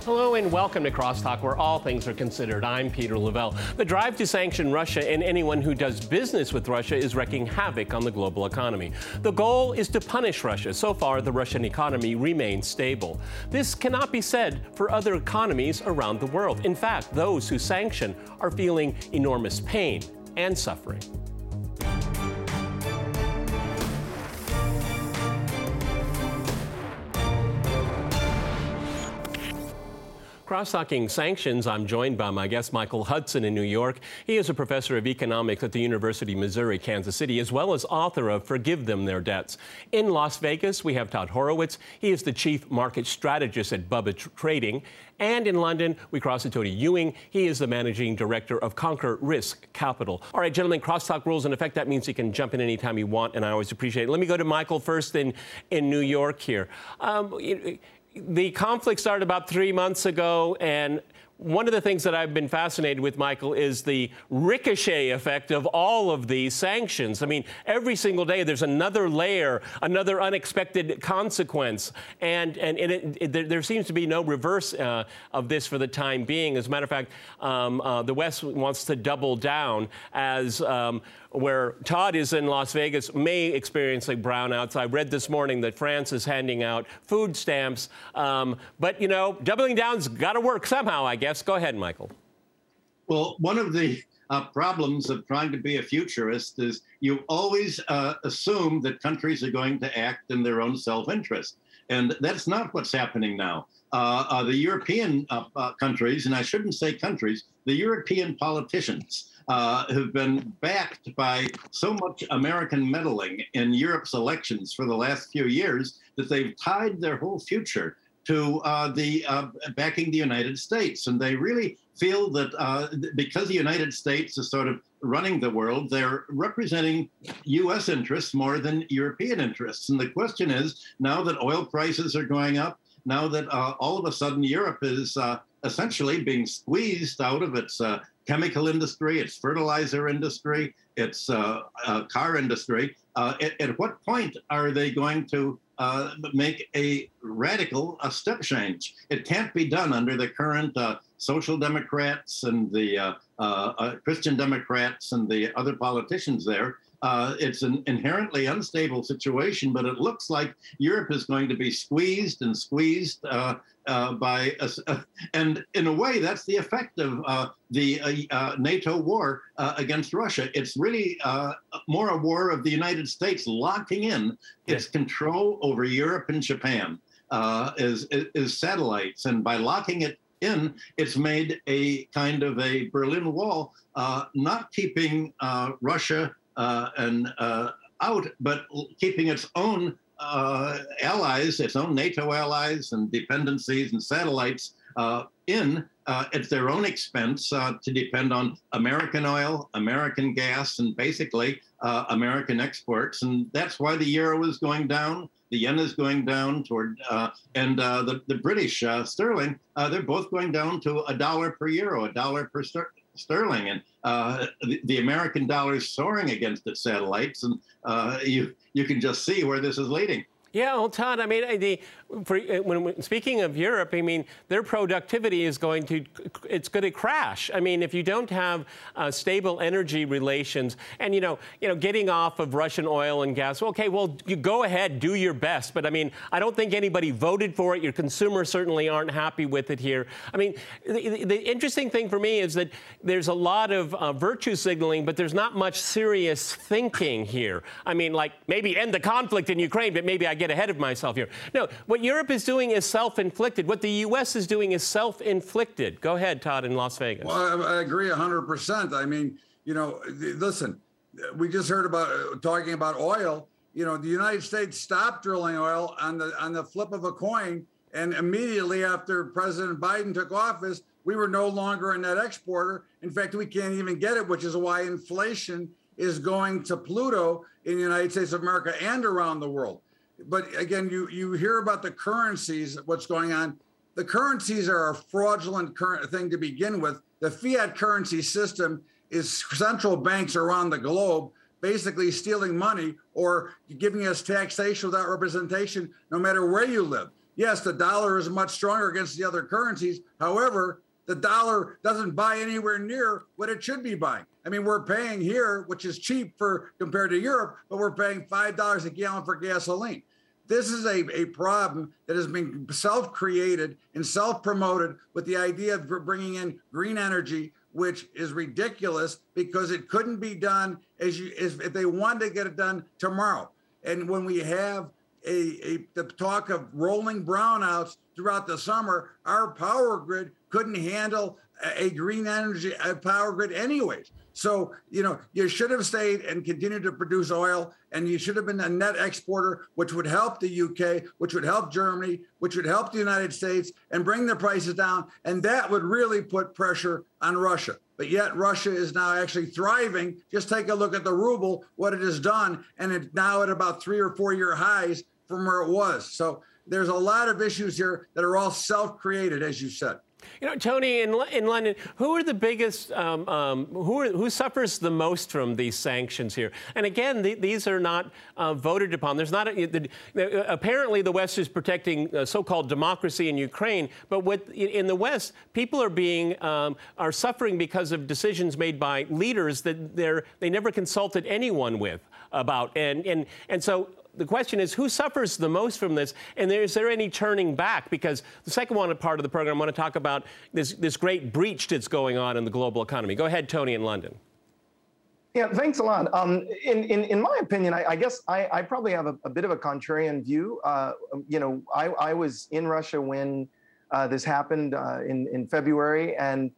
Hello and welcome to Crosstalk, where all things are considered. I'm Peter Lavelle. The drive to sanction Russia and anyone who does business with Russia is wreaking havoc on the global economy. The goal is to punish Russia. So far, the Russian economy remains stable. This cannot be said for other economies around the world. In fact, those who sanction are feeling enormous pain and suffering. Cross-talking sanctions, I'm joined by my guest, Michael Hudson in New York. He is a professor of economics at the University of Missouri, Kansas City, as well as author of Forgive Them Their Debts. In Las Vegas, we have Todd Horowitz. He is the chief market strategist at Bubba Trading. And in London, we cross to Tony Ewing. He is the managing director of Conquer Risk Capital. All right, gentlemen, crosstalk rules in effect. That means you can jump in anytime you want, and I always appreciate it. Let me go to Michael first in New York here. The conflict started about 3 months ago, and one of the things that I've been fascinated with, Michael, is the ricochet effect of all of these sanctions. I mean, every single day there's another layer, another unexpected consequence, and there seems to be no reverse of this for the time being. As a matter of fact, the West wants to double down as where Todd is in Las Vegas may experience like brownouts. I read this morning that France is handing out food stamps. But, you know, doubling down's got to work somehow, I guess. Go ahead, Michael. Well, one of the problems of trying to be a futurist is you always assume that countries are going to act in their own self-interest. And that's not what's happening now. The European countries, and I shouldn't say countries, the European politicians have been backed by so much American meddling in Europe's elections for the last few years that they've tied their whole future to backing the United States. And they really feel that because the United States is sort of running the world, they're representing U.S. interests more than European interests. And the question is, now that oil prices are going up, now that all of a sudden Europe is essentially being squeezed out of its chemical industry, its fertilizer industry, its car industry, at what point are they going to make a radical step change? It can't be done under the current social democrats and the Christian Democrats and the other politicians there. It's an inherently unstable situation, but it looks like Europe is going to be squeezed and squeezed by us. And in a way, that's the effect of the NATO war against Russia. It's really more a war of the United States locking in its control over Europe and Japan as satellites. And by locking it in, it's made a kind of a Berlin Wall, not keeping Russia out, but keeping its own allies, its own NATO allies and dependencies and satellites in at their own expense to depend on American oil, American gas, and basically American exports. And that's why the euro is going down. The yen is going down toward, and the British sterling, they're both going down to $1 per euro, $1 per sterling, and the American dollar is soaring against its satellites, and you can just see where this is leading. Yeah, well, Todd, I mean, speaking of Europe, I mean, their productivity is going to crash. I mean, if you don't have stable energy relations and, you know, getting off of Russian oil and gas, okay, well, you go ahead, do your best. But, I mean, I don't think anybody voted for it. Your consumers certainly aren't happy with it here. I mean, the interesting thing for me is that there's a lot of virtue signaling, but there's not much serious thinking here. I mean, like, maybe end the conflict in Ukraine, but maybe I get ahead of myself here. No, what Europe is doing is self-inflicted. What the U.S. is doing is self-inflicted. Go ahead, Todd, in Las Vegas. Well, I agree 100%. I mean, you know, listen, we just heard about talking about oil. You know, the United States stopped drilling oil on the flip of a coin, and immediately after President Biden took office, we were no longer a net exporter. In fact, we can't even get it, which is why inflation is going to Pluto in the United States of America and around the world. But again, you hear about the currencies, what's going on. The currencies are a fraudulent current thing to begin with. The fiat currency system is central banks around the globe basically stealing money or giving us taxation without representation, no matter where you live. Yes, the dollar is much stronger against the other currencies. However, the dollar doesn't buy anywhere near what it should be buying. I mean, we're paying here, which is cheap compared to Europe, but we're paying $5 a gallon for gasoline. This is a problem that has been self-created and self-promoted with the idea of bringing in green energy, which is ridiculous because it couldn't be done if they wanted to get it done tomorrow. And when we have the talk of rolling brownouts throughout the summer, our power grid couldn't handle a green energy power grid anyways. So, you should have stayed and continued to produce oil, and you should have been a net exporter, which would help the UK, which would help Germany, which would help the United States and bring the prices down. And that would really put pressure on Russia. But yet Russia is now actually thriving. Just take a look at the ruble, what it has done. And it's now at about 3 or 4 year highs from where it was. So there's a lot of issues here that are all self-created, as you said. Tony, in London, who are the biggest, who suffers the most from these sanctions here? And again, these are not voted upon. There's not, apparently the West is protecting so-called democracy in Ukraine, but in the West, people are suffering because of decisions made by leaders that they never consulted anyone with about. And so the question is, who suffers the most from this? And is there any turning back? Because the second part of the program, I want to talk about this great breach that's going on in the global economy. Go ahead, Tony, in London. Yeah, thanks a lot. In my opinion, I guess I probably have a bit of a contrarian view. I was in Russia when this happened in February. And,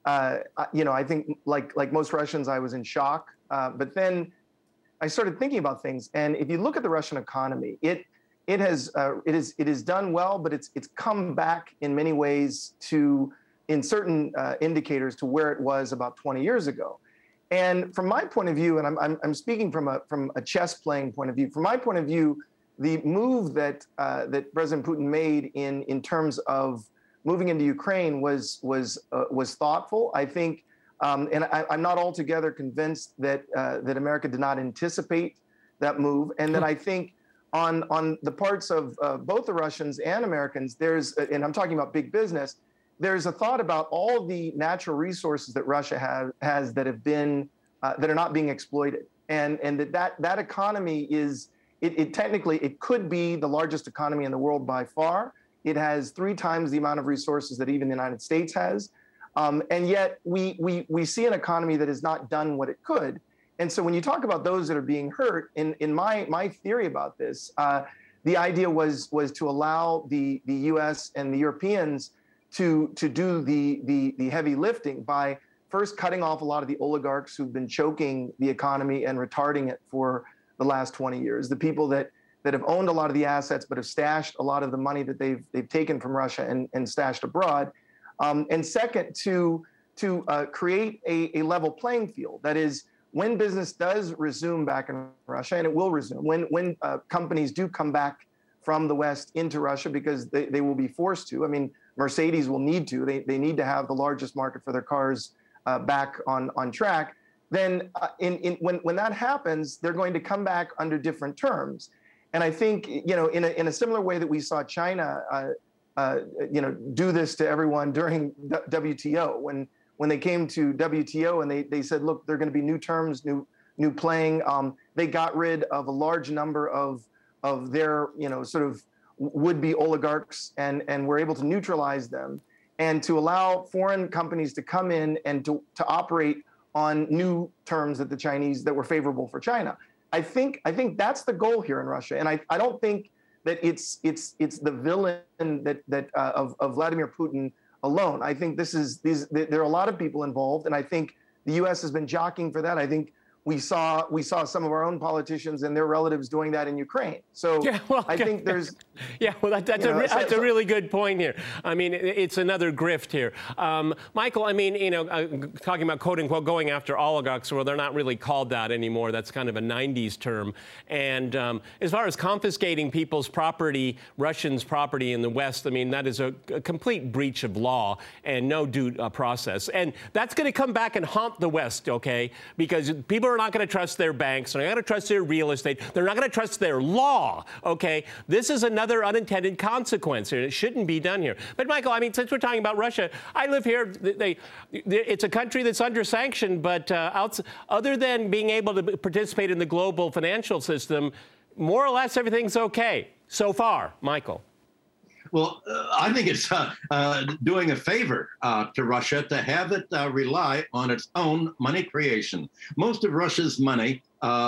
I think like most Russians, I was in shock. But then I started thinking about things, and if you look at the Russian economy, it has done well, but it's come back in many ways in certain indicators to where it was about 20 years ago. And from my point of view, and I'm speaking from a chess playing point of view, from my point of view, the move that President Putin made in terms of moving into Ukraine was thoughtful. I think. And I'm not altogether convinced that America did not anticipate that move, and that I think on the parts of both the Russians and Americans, and I'm talking about big business, there's a thought about all of the natural resources that Russia has that are not being exploited, and that economy is technically it could be the largest economy in the world by far. It has 3 times the amount of resources that even the United States has. And yet we see an economy that has not done what it could. And so when you talk about those that are being hurt, in my theory about this, the idea was to allow the U.S. and the Europeans to do the heavy lifting by first cutting off a lot of the oligarchs who've been choking the economy and retarding it for the last 20 years, the people that have owned a lot of the assets but have stashed a lot of the money that they've taken from Russia and stashed abroad. And second, to create a level playing field. That is, when business does resume back in Russia, and it will resume, when companies do come back from the West into Russia, because they will be forced to. I mean, Mercedes will need to. They need to have the largest market for their cars back on track. Then when that happens, they're going to come back under different terms. And I think, in a similar way that we saw China do this to everyone during WTO, when they came to WTO and they said, look, there are going to be new terms, new playing. They got rid of a large number of their sort of would-be oligarchs and were able to neutralize them and to allow foreign companies to come in and to operate on new terms that were favorable for China. I think that's the goal here in Russia, and I don't think that it's the villain of Vladimir Putin alone. I think there are a lot of people involved, and I think the U.S. has been jockeying for that. I think we saw some of our own politicians and their relatives doing that in Ukraine. So yeah, well, I think there's that's a really good point here. I mean, it's another grift here, Michael. I mean, talking about quote unquote going after oligarchs, well, they're not really called that anymore. That's kind of a '90s term. And as far as confiscating people's property, Russians' property in the West, I mean, that is a complete breach of law and no due process. And that's going to come back and haunt the West, okay? Because people are are not going to trust their banks. They're not going to trust their real estate. They're not going to trust their law. Okay, this is another unintended consequence, and it shouldn't be done here. But Michael, I mean, since we're talking about Russia, I live here. It's a country that's under sanction, but other than being able to participate in the global financial system, more or less everything's okay so far. Michael. Well, I think it's doing a favor to Russia to have it rely on its own money creation. Most of Russia's money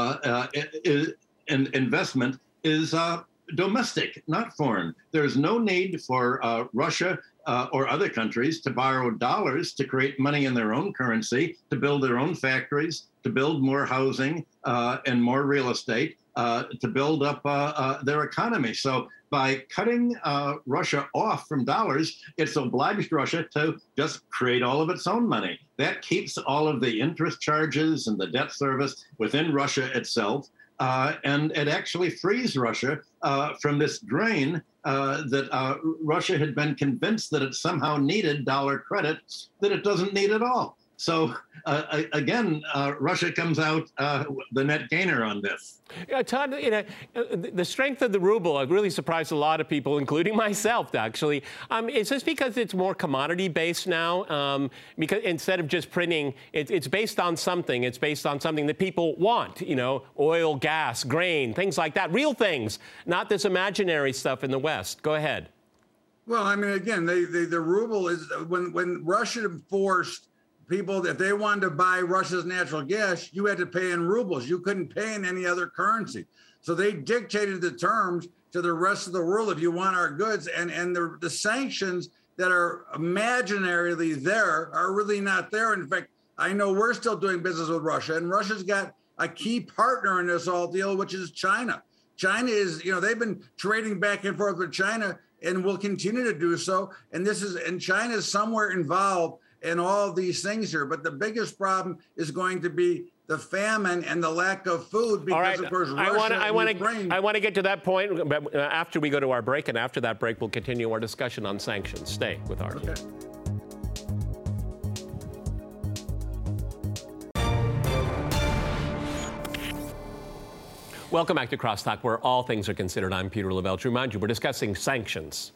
and investment is domestic, not foreign. There's no need for Russia or other countries to borrow dollars to create money in their own currency, to build their own factories, to build more housing and more real estate, to build up their economy. So by cutting Russia off from dollars, it's obliged Russia to just create all of its own money. That keeps all of the interest charges and the debt service within Russia itself. And it actually frees Russia from this drain that Russia had been convinced that it somehow needed dollar credit that it doesn't need at all. So again, Russia comes out the net gainer on this. Todd, the strength of the ruble really surprised a lot of people, including myself, actually. Is this because it's more commodity-based now? Because instead of just printing, it's based on something. It's based on something that people want, oil, gas, grain, things like that, real things, not this imaginary stuff in the West. Go ahead. Well, I mean, again, the ruble is, when Russia forced people, if they wanted to buy Russia's natural gas, you had to pay in rubles. You couldn't pay in any other currency. So they dictated the terms to the rest of the world if you want our goods. And the sanctions that are imaginarily there are really not there. In fact, I know we're still doing business with Russia, and Russia's got a key partner in this whole deal, which is China. China is, they've been trading back and forth with China and will continue to do so. And China is somewhere involved in all of these things here. But the biggest problem is going to be the famine and the lack of food because, of course, Russia and Ukraine. I want to get to that point after we go to our break, and after that break, we'll continue our discussion on sanctions. Stay with Artie. Okay. Welcome back to Crosstalk, where all things are considered. I'm Peter Lavelle. To remind you, we're discussing sanctions.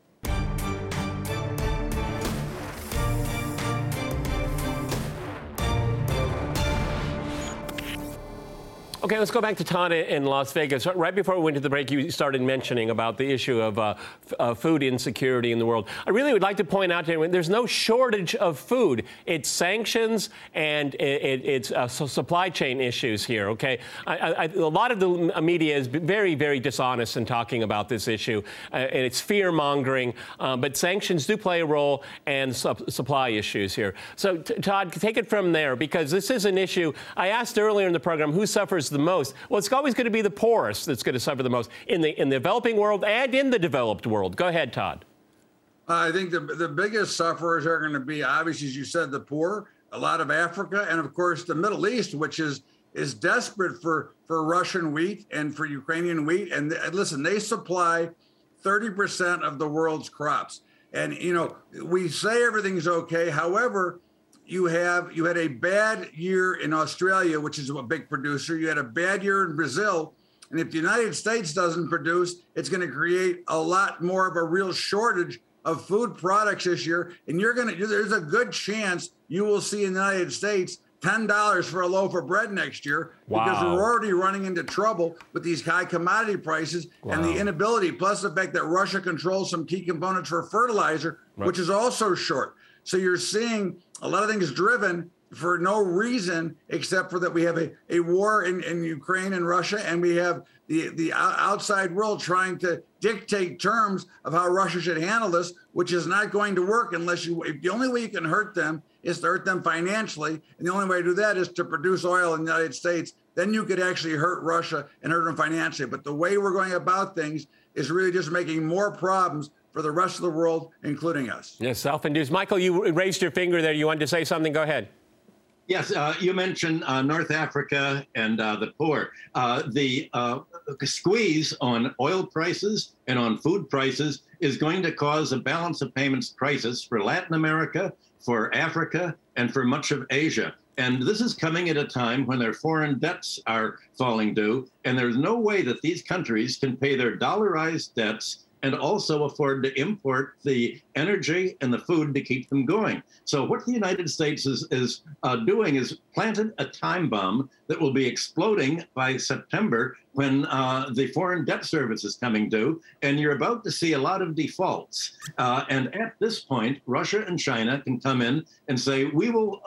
Okay, let's go back to Todd in Las Vegas. Right before we went to the break, you started mentioning about the issue of food insecurity in the world. I really would like to point out to everyone, there's no shortage of food. It's sanctions and it's supply chain issues here, okay? A lot of the media is very, very dishonest in talking about this issue, and it's fear-mongering, but sanctions do play a role and supply issues here. So, Todd, take it from there, because this is an issue. I asked earlier in the program, who suffers the most? Well, it's always going to be the poorest that's going to suffer the most in the developing world and in the developed world. Go ahead, Todd. I think the biggest sufferers are going to be, obviously, as you said, the poor, a lot of Africa, and of course the Middle East, which is desperate for Russian wheat and for Ukrainian wheat. And listen, they supply 30% of the world's crops. And we say everything's okay. However, you had a bad year in Australia, which is a big producer. You had a bad year in Brazil. And if the United States doesn't produce, it's going to create a lot more of a real shortage of food products this year. And there's a good chance you will see in the United States $10 for a loaf of bread next year. Wow. Because we're already running into trouble with these high commodity prices. Wow. And the inability, plus the fact that Russia controls some key components for fertilizer, right, which is also short. So you're seeing a lot of things driven for no reason except for that we have a war in Ukraine and Russia, and we have the outside world trying to dictate terms of how Russia should handle this, which is not going to work unless the only way you can hurt them is to hurt them financially. And the only way to do that is to produce oil in the United States. Then you could actually hurt Russia and hurt them financially. But the way we're going about things is really just making more problems for the rest of the world, including us. Yes, self-induced. Michael, you raised your finger there. You wanted to say something? Go ahead. Yes, you mentioned North Africa and the poor. The squeeze on oil prices and on food prices is going to cause a balance of payments crisis for Latin America, for Africa, and for much of Asia. And this is coming at a time when their foreign debts are falling due, and there's no way that these countries can pay their dollarized debts and also afford to import the energy and the food to keep them going. So what the United States is doing is planted a time bomb that will be exploding by September when the foreign debt service is coming due, and you're about to see a lot of defaults. And at this point, Russia and China can come in and say, we will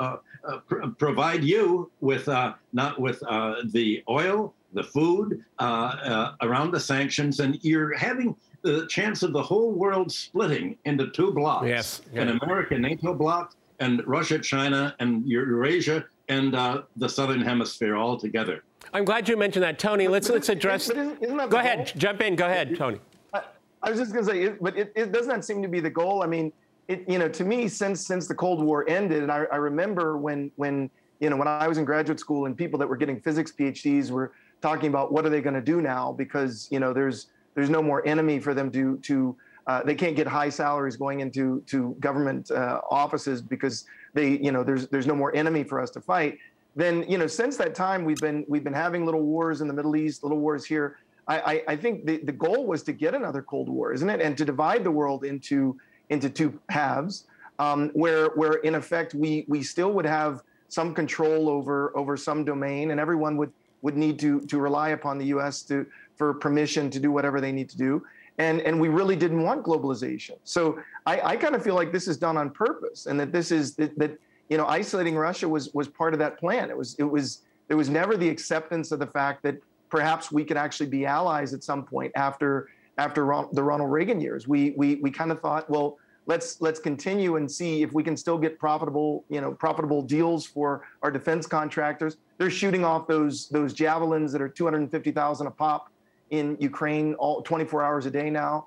provide you with not with the oil, the food, around the sanctions, and you're having the chance of the whole world splitting into two blocks. Yes. An American NATO bloc and Russia, China, and Eurasia, and the Southern Hemisphere all together. I'm glad you mentioned that. Tony, let's address... Isn't that go ahead, jump in. Go ahead, Tony. I was just going to say, but it does not seem to be the goal. I mean, to me, since the Cold War ended, and I remember when I was in graduate school and people that were getting physics PhDs were talking about what are they going to do now, because there's no more enemy for them to they can't get high salaries going into government offices because there's no more enemy for us to fight. Then since that time we've been having little wars in the Middle East, little wars here. I think the goal was to get another Cold War, isn't it, and to divide the world into two halves, where in effect we still would have some control over some domain, and everyone would need to rely upon the U.S. for permission to do whatever they need to do. And we really didn't want globalization. So I kind of feel like this is done on purpose, and that this is that isolating Russia was part of that plan. There was never the acceptance of the fact that perhaps we could actually be allies at some point after the Ronald Reagan years. We kind of thought, well, let's continue and see if we can still get profitable deals for our defense contractors. They're shooting off those javelins that are 250,000 a pop in Ukraine all 24 hours a day now.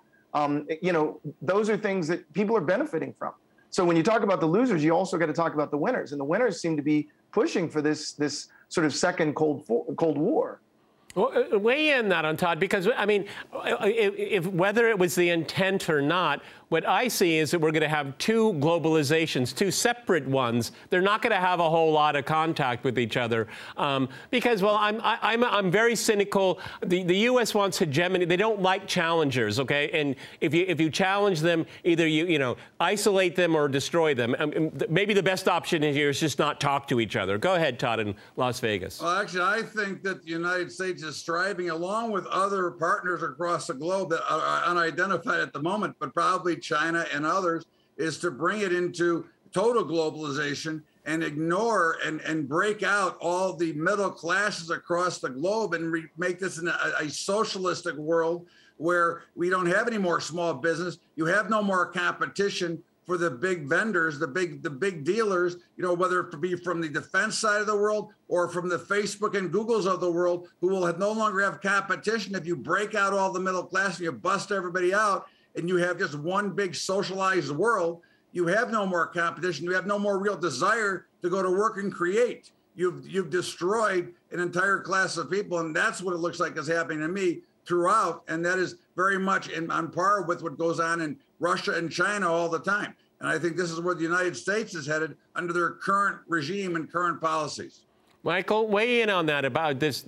Those are things that people are benefiting from. So when you talk about the losers, you also got to talk about the winners, and the winners seem to be pushing for this sort of second Cold War. Well, weigh in that on Todd, because I mean, if whether it was the intent or not, what I see is that we're going to have two globalizations, two separate ones. They're not going to have a whole lot of contact with each other because, well, I'm very cynical. The U.S. wants hegemony. They don't like challengers, okay? And if you challenge them, either you isolate them or destroy them. Maybe the best option here is just not talk to each other. Go ahead, Todd, in Las Vegas. Well, actually, I think that the United States is striving, along with other partners across the globe that are unidentified at the moment, but probably China and others, is to bring it into total globalization and ignore and break out all the middle classes across the globe and make this a socialistic world where we don't have any more small business. You have no more competition for the big vendors, the big dealers, whether it be from the defense side of the world or from the Facebook and Googles of the world, who will no longer have competition. If you break out all the middle class and you bust everybody out and you have just one big socialized world, you have no more competition. You have no more real desire to go to work and create. You've destroyed an entire class of people, and that's what it looks like is happening to me throughout, and that is very much on par with what goes on in Russia and China all the time. And I think this is where the United States is headed under their current regime and current policies. Michael, weigh in on that about these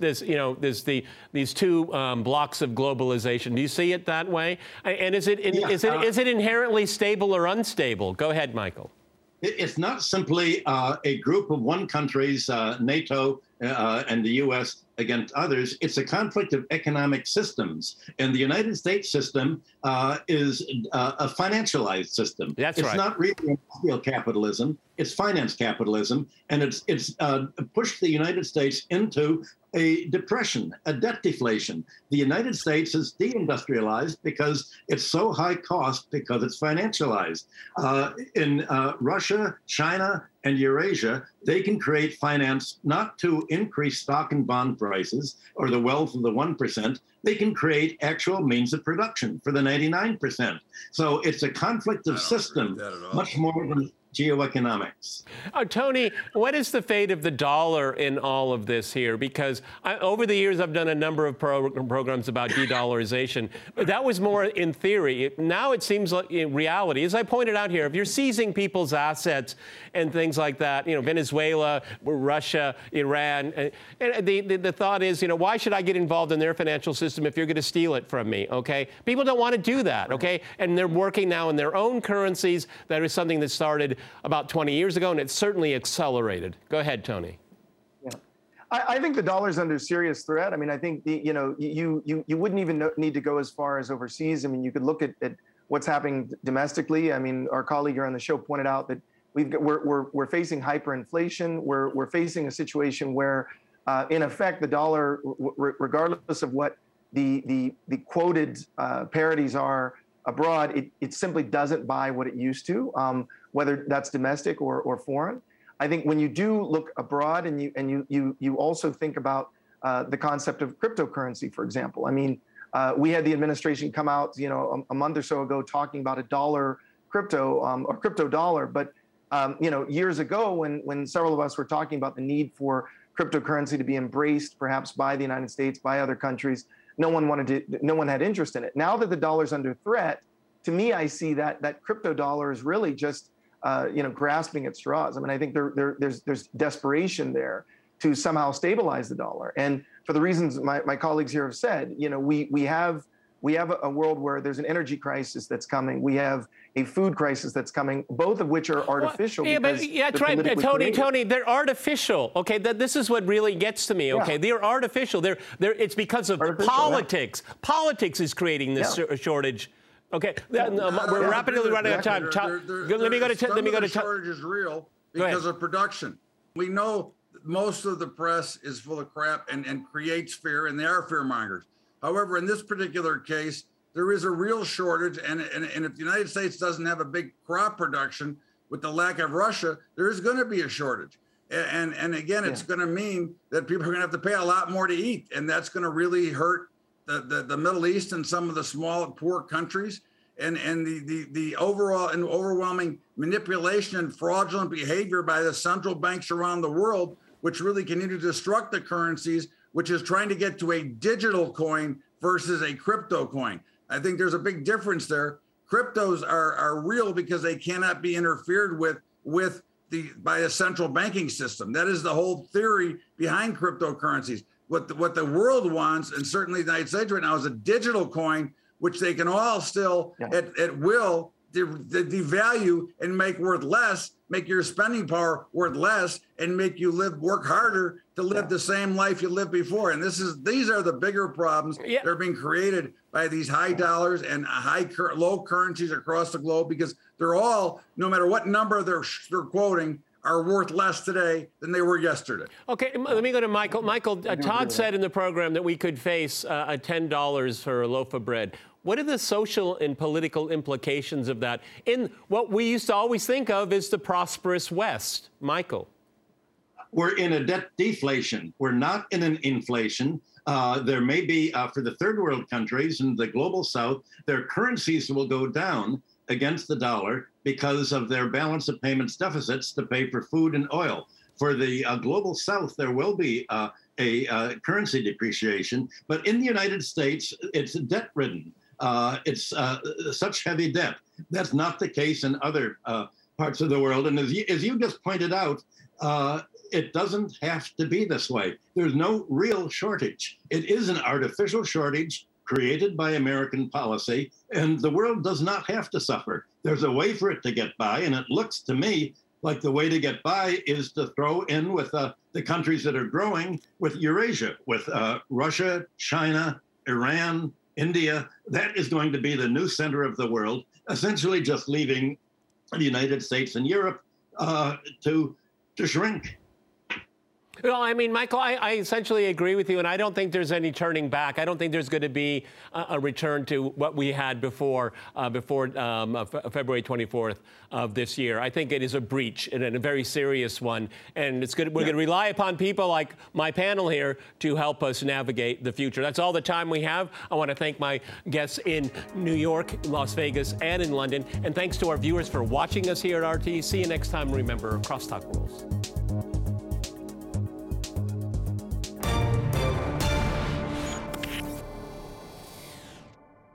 two blocks of globalization. Do you see it that way? And is it inherently stable or unstable? Go ahead, Michael. It's not simply a group of one countries, NATO and the U.S. against others. It's a conflict of economic systems. And the United States system is a financialized system. That's right. It's not really industrial capitalism. It's finance capitalism. And it's pushed the United States into a depression, a debt deflation. The United States is deindustrialized because it's so high cost because it's financialized. In Russia, China, and Eurasia, they can create finance not to increase stock and bond prices or the wealth of the 1%. They can create actual means of production for the 99%. So it's a conflict of system, much more geoeconomics. Tony, what is the fate of the dollar in all of this here? Because over the years, I've done a number of programs about de-dollarization. That was more in theory. Now it seems like in reality, as I pointed out here, if you're seizing people's assets and things like that, Venezuela, Russia, Iran, and the thought is, why should I get involved in their financial system if you're going to steal it from me, okay? People don't want to do that, okay? And they're working now in their own currencies. That is something that started about 20 years ago, and it's certainly accelerated. Go ahead, Tony. Yeah, I think the dollar's under serious threat. I mean, I think you wouldn't even need to go as far as overseas. I mean, you could look at what's happening domestically. I mean, our colleague here on the show pointed out that we're facing hyperinflation. We're facing a situation where, in effect, the dollar, regardless of what the quoted parities are abroad, it simply doesn't buy what it used to, whether that's domestic or foreign. I think when you do look abroad and you also think about the concept of cryptocurrency, for example. I mean, we had the administration come out, a month or so ago talking about a dollar crypto or crypto dollar, but years ago when several of us were talking about the need for cryptocurrency to be embraced, perhaps by the United States, by other countries, no one had interest in it. Now that the dollar's under threat, to me, I see that crypto dollar is really just, grasping at straws. I mean, I think there's desperation there to somehow stabilize the dollar. And for the reasons my colleagues here have said, we have a world where there's an energy crisis that's coming. We have a food crisis that's coming, both of which are artificial. Well, that's right, Tony. They're artificial. Okay, this is what really gets to me. Okay, they're artificial. It's because of politics. Yeah. Politics is creating this shortage. Okay, we're rapidly running out of time. Let me go to. The shortage is real because of production. We know most of the press is full of crap and creates fear, and they are fear mongers. However, in this particular case, there is a real shortage, and if the United States doesn't have a big crop production with the lack of Russia, there is going to be a shortage. And again, it's going to mean that people are going to have to pay a lot more to eat, and that's going to really hurt the Middle East and some of the small, poor countries, and the overall and overwhelming manipulation and fraudulent behavior by the central banks around the world, which really continue to destruct the currencies, which is trying to get to a digital coin versus a crypto coin. I think there's a big difference there. Cryptos are real because they cannot be interfered with by a central banking system. That is the whole theory behind cryptocurrencies. What the world wants, and certainly the United States right now, is a digital coin, which they can all still at will devalue and make worth less, make your spending power worth less, and make you work harder to live the same life you lived before. And these are the bigger problems that are being created by these high dollars and low currencies across the globe, because they're all, no matter what number they're quoting, are worth less today than they were yesterday. Okay, let me go to Michael. Michael, Todd said in the program that we could face $10 for a loaf of bread. What are the social and political implications of that in what we used to always think of as the prosperous West? Michael. We're in a debt deflation. We're not in an inflation. There may be, for the third world countries and the global South, their currencies will go down against the dollar because of their balance of payments deficits to pay for food and oil. For the global South, there will be a currency depreciation, but in the United States, it's debt-ridden. It's such heavy debt. That's not the case in other parts of the world. And as you just pointed out, it doesn't have to be this way. There's no real shortage. It is an artificial shortage created by American policy, and the world does not have to suffer. There's a way for it to get by, and it looks to me like the way to get by is to throw in with the countries that are growing with Eurasia, with Russia, China, Iran, India. That is going to be the new center of the world, essentially just leaving the United States and Europe to shrink. Well, I mean, Michael, I essentially agree with you, and I don't think there's any turning back. I don't think there's going to be a return to what we had before February 24th of this year. I think it is a breach, and a very serious one, and it's good. We're going to rely upon people like my panel here to help us navigate the future. That's all the time we have. I want to thank my guests in New York, Las Vegas, and in London, and thanks to our viewers for watching us here at RT. See you next time. Remember, Crosstalk rules.